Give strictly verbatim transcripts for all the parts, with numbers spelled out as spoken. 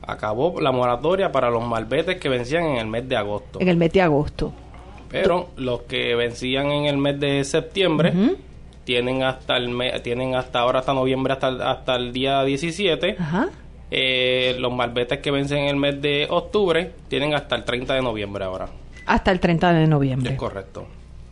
acabó la moratoria para los malvetes que vencían en el mes de agosto. En el mes de agosto. Pero los que vencían en el mes de septiembre uh-huh. tienen hasta el mes, tienen hasta ahora, hasta noviembre, hasta, hasta el día diecisiete. Ajá. Eh, los malvetes que vencen en el mes de octubre tienen hasta el treinta de noviembre ahora. Hasta el treinta de noviembre. Es correcto.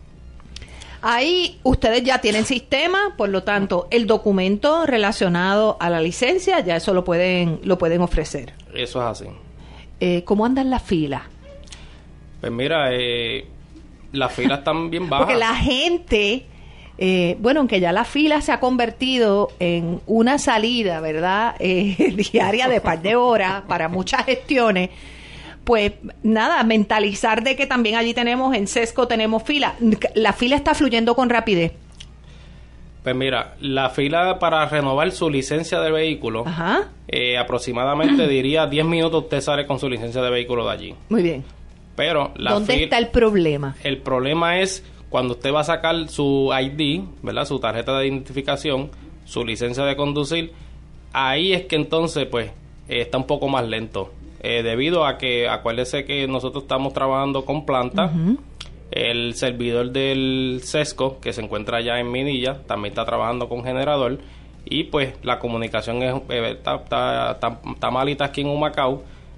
Ahí ustedes ya tienen sistema, por lo tanto, el documento relacionado a la licencia, ya eso lo pueden lo pueden ofrecer. Eso es así. Eh, ¿Cómo andan las filas? Pues mira, eh, las filas están bien bajas. Porque la gente, eh, bueno, aunque ya la fila se ha convertido en una salida, ¿verdad? Eh, diaria de par de horas para muchas gestiones. Pues nada, mentalizar de que también allí tenemos, en Sesco tenemos fila. La fila está fluyendo con rapidez. Pues mira, la fila para renovar su licencia de vehículo, Ajá. Eh, aproximadamente diría diez minutos usted sale con su licencia de vehículo de allí. Muy bien. Pero la ¿Dónde fila, está el problema? El problema es cuando usted va a sacar su I D, ¿verdad? Su tarjeta de identificación, su licencia de conducir, ahí es que entonces pues eh, está un poco más lento. Eh, debido a que, acuérdese que nosotros estamos trabajando con planta, uh-huh. el servidor del Sesco, que se encuentra allá en Minilla, también está trabajando con generador, y pues la comunicación es, eh, está, está, está, está malita aquí en Humacao,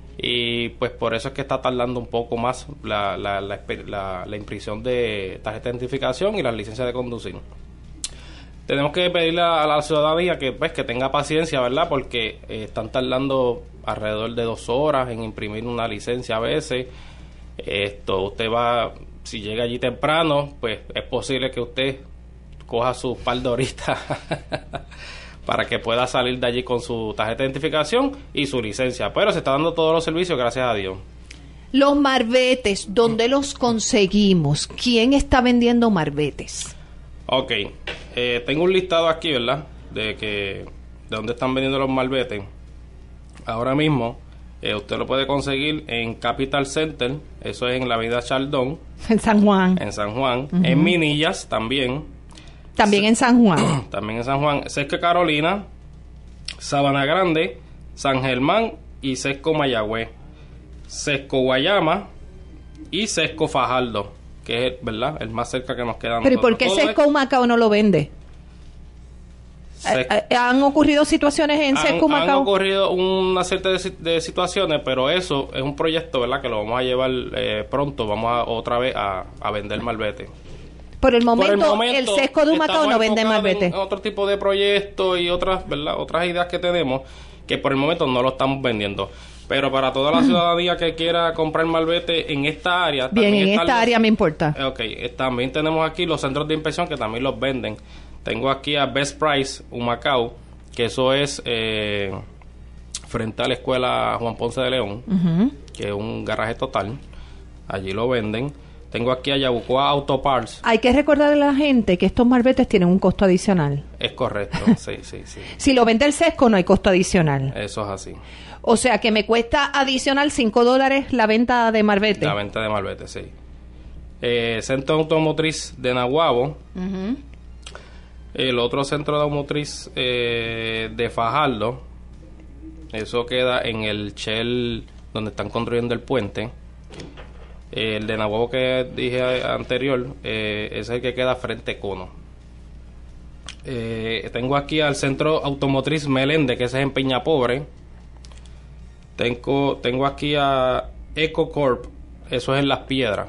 y pues por eso es que está tardando un poco más la, la, la, la, la impresión de tarjeta de identificación y la licencia de conducir. Tenemos que pedirle a la ciudadanía que pues que tenga paciencia, ¿verdad? Porque eh, están tardando alrededor de dos horas en imprimir una licencia a veces. Esto, usted va, si llega allí temprano, pues es posible que usted coja su par de horitas para que pueda salir de allí con su tarjeta de identificación y su licencia. Pero se está dando todos los servicios, gracias a Dios. Los marbetes, ¿dónde los conseguimos? ¿Quién está vendiendo marbetes? Ok, eh, tengo un listado aquí, ¿verdad? De que de dónde están vendiendo los malbetes. Ahora mismo, eh, usted lo puede conseguir en Capital Center, eso es en la avenida Chaldón. En San Juan. En San Juan. Uh-huh. En Minillas también. También en San Juan. También en San Juan. Sesco Carolina, Sabana Grande, San Germán y Sesco Mayagüez. Sesco Guayama y Sesco Fajardo, que es, ¿verdad?, el más cerca que nos queda. Pero ¿y por qué Sesco Humacao no lo vende? Se... ¿Han ocurrido situaciones en Sesco Humacao? Han ocurrido una serie de, de situaciones, pero eso es un proyecto, ¿verdad?, que lo vamos a llevar eh, pronto. Vamos a, otra vez a, a vender malvete. Por el momento, Por el, momento el Sesco de Humacao no vende malvete. Otro tipo de proyectos y otras, ¿verdad?, otras ideas que tenemos que por el momento no lo estamos vendiendo. Pero para toda la ciudadanía que quiera comprar malvete en esta área... Bien, en esta los, área me importa. Ok, también tenemos aquí los centros de inspección que también los venden. Tengo aquí a Best Price, Humacao, que eso es eh, frente a la escuela Juan Ponce de León, uh-huh. que es un garaje total. Allí lo venden. Tengo aquí a Yabucoa Auto Parts. Hay que recordarle a la gente que estos malbetes tienen un costo adicional. Es correcto, sí, sí, sí. Si lo vende el Sesco no hay costo adicional. Eso es así. O sea que me cuesta adicional cinco dólares la venta de malvete. La venta de malvete, sí. Eh, Centro Automotriz de Naguabo. Uh-huh. El otro centro de automotriz eh, de Fajardo. Eso queda en el Shell donde están construyendo el puente. Eh, el de Naguabo que dije anterior, eh, es el que queda frente Cono. Eh, tengo aquí al Centro Automotriz Melende, que ese es en Peñapobre. Tengo, tengo aquí a EcoCorp, eso es en Las Piedras.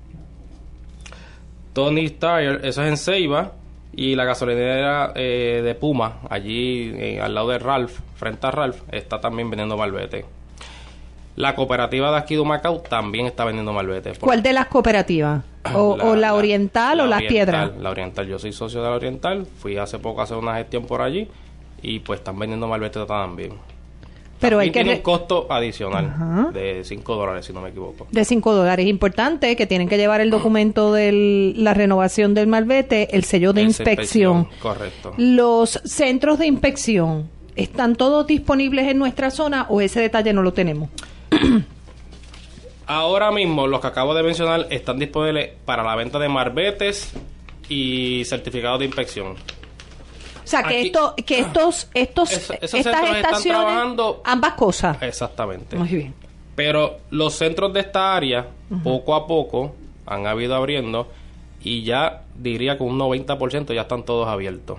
Tony's Tire, eso es en Ceiba. Y la gasolinera eh, de Puma, allí eh, al lado de Ralph, frente a Ralph, está también vendiendo malvete. La cooperativa de aquí de Humacao también está vendiendo malvete. ¿Cuál de las cooperativas? ¿O la, o la Oriental la, o la Las Piedras? La Oriental, yo soy socio de la Oriental, fui hace poco a hacer una gestión por allí y pues están vendiendo malvete también. Pero hay que tiene re- un costo adicional Ajá. de cinco dólares, si no me equivoco. De cinco dólares. Importante que tienen que llevar el documento de la renovación del malvete, el sello de el inspección. inspección. Correcto. Los centros de inspección, ¿están todos disponibles en nuestra zona o ese detalle no lo tenemos? Ahora mismo, los que acabo de mencionar están disponibles para la venta de malvetes y certificados de inspección. sea, que Aquí- esto, que estos, estos, Es- esos estas centros están estaciones, trabajando- ambas cosas. Exactamente. Muy bien. Pero los centros de esta área, poco a poco, han habido abriendo y ya diría que un noventa por ciento ya están todos abiertos.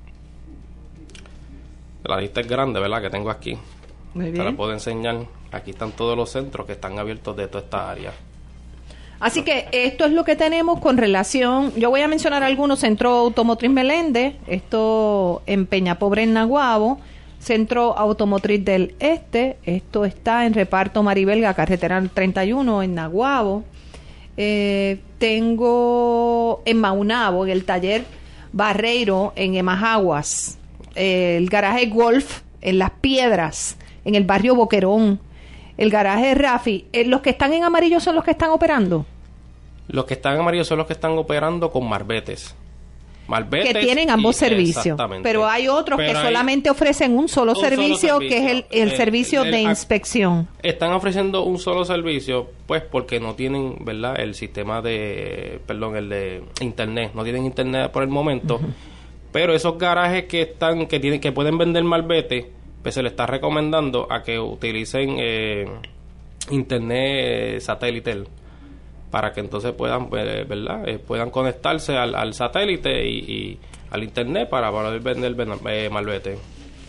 La lista es grande, ¿verdad? Que tengo aquí. Muy Te la bien. puedo enseñar. Aquí están todos los centros que están abiertos de toda esta área. Así que esto es lo que tenemos con relación, yo voy a mencionar algunos: Centro Automotriz Meléndez, esto en Peñapobre, en Naguabo; Centro Automotriz del Este, esto está en Reparto Maribelga, carretera treinta y uno, en Naguabo. Eh, tengo en Maunabo, en el taller Barreiro, en Emajaguas; eh, el garaje Golf en Las Piedras, en el barrio Boquerón; el garaje Rafi. Eh, los que están en amarillo son los que están operando, Los que están en amarillo son los que están operando con Marbetes. Marbetes que tienen ambos y- servicios, exactamente. pero hay otros Pero que hay- solamente ofrecen un solo un solo servicio, que es el, servicio. el El- servicio el- de el- inspección. Están ofreciendo un solo servicio, pues porque no tienen, ¿verdad? El sistema de, perdón, el de internet, no tienen internet por el momento. Pero esos garajes que están, que tienen, que pueden vender malvete, pues se les está recomendando a que utilicen eh, internet satélite para que entonces puedan, eh, ¿verdad? Eh, puedan conectarse al, al satélite y, y al internet para poder vender eh, malvete.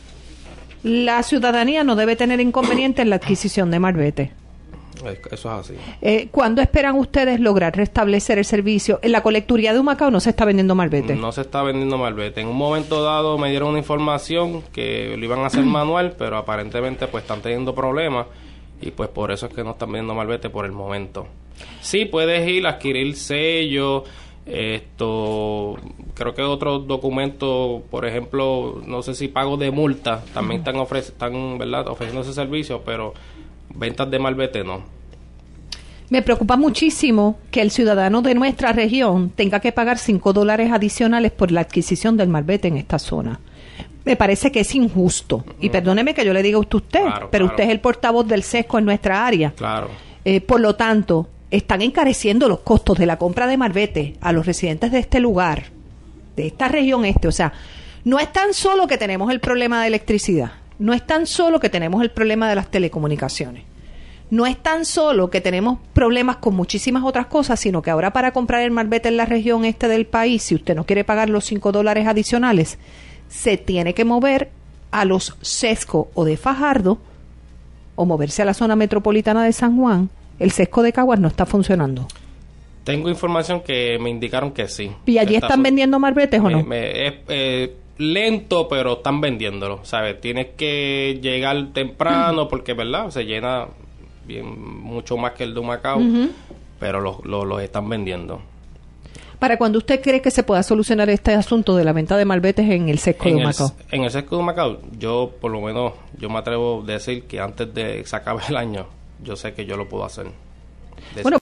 La ciudadanía no debe tener inconveniente en la adquisición de marbete. Es- Eso es así. Eh, ¿Cuándo esperan ustedes lograr restablecer el servicio? En la colecturía de Humacao no se está vendiendo marbete. No se está vendiendo malvete. En un momento dado me dieron una información que lo iban a hacer manual, pero aparentemente pues están teniendo problemas y pues por eso es que no están vendiendo malvete por el momento. Sí, puedes ir a adquirir sellos, esto, creo que otros documentos, por ejemplo, no sé si pagos de multa, también están, ofrec están ¿verdad? ofreciendo ese servicio, pero ventas de malvete no. Me preocupa muchísimo que el ciudadano de nuestra región tenga que pagar cinco dólares adicionales por la adquisición del marbete en esta zona. Me parece que es injusto. Y perdóneme que yo le diga a usted, usted Claro, pero claro. usted es el portavoz del sesco en nuestra área. Claro. Eh, por lo tanto, están encareciendo los costos de la compra de marbete a los residentes de este lugar, de esta región este. O sea, no es tan solo que tenemos el problema de electricidad, no es tan solo que tenemos el problema de las telecomunicaciones, no es tan solo que tenemos problemas con muchísimas otras cosas, sino que ahora para comprar el marbete en la región este del país, si usted no quiere pagar los cinco dólares adicionales, se tiene que mover a los Sesco o de Fajardo o moverse a la zona metropolitana de San Juan. El Sesco de Caguas no está funcionando. Tengo información que me indicaron que sí. ¿Y allí Que está están fu- vendiendo marbetes o me- no? me- es eh, lento, pero están vendiéndolo, ¿sabes? Tienes que llegar temprano porque, ¿verdad? Se llena bien mucho más que el de Humacao, pero los los los están vendiendo. ¿Para cuándo usted cree que se pueda solucionar este asunto de la venta de marbetes en el Sesco de En el, Humacao? en el Sesco de Humacao, yo por lo menos, yo me atrevo a decir que antes de que se acabe el año, yo sé que yo lo puedo hacer. De Bueno,